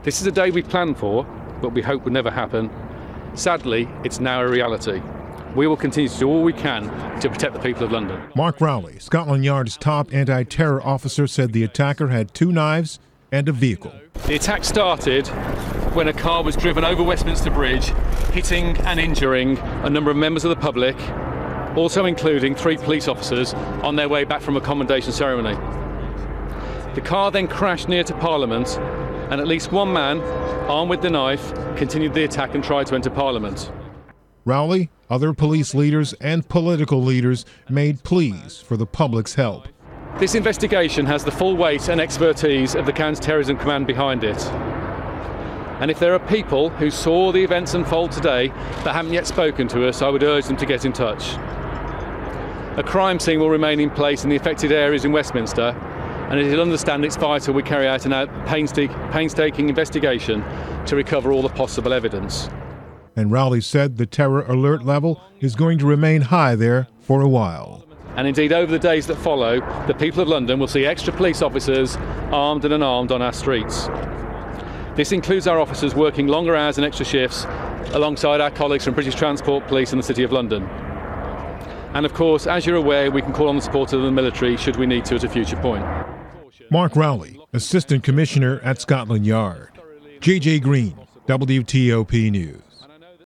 This is a day we planned for, but we hope would never happen. Sadly, it's now a reality. We will continue to do all we can to protect the people of London. Mark Rowley, Scotland Yard's top anti-terror officer, said the attacker had 2 knives and a vehicle. The attack started when a car was driven over Westminster Bridge, hitting and injuring a number of members of the public, also including 3 police officers on their way back from a commendation ceremony. The car then crashed near to Parliament, and at least one man, armed with the knife, continued the attack and tried to enter Parliament. Rowley, other police leaders and political leaders made pleas for the public's help. This investigation has the full weight and expertise of the Counter-Terrorism Command behind it. And if there are people who saw the events unfold today that haven't yet spoken to us, I would urge them to get in touch. A crime scene will remain in place in the affected areas in Westminster, and it will understand it's vital we carry out a painstaking investigation to recover all the possible evidence. And Rowley said the terror alert level is going to remain high there for a while. And indeed, over the days that follow, the people of London will see extra police officers armed and unarmed on our streets. This includes our officers working longer hours and extra shifts alongside our colleagues from British Transport Police and the City of London. And of course, as you're aware, we can call on the support of the military should we need to at a future point. Mark Rowley, Assistant Commissioner at Scotland Yard. J.J. Green, WTOP News.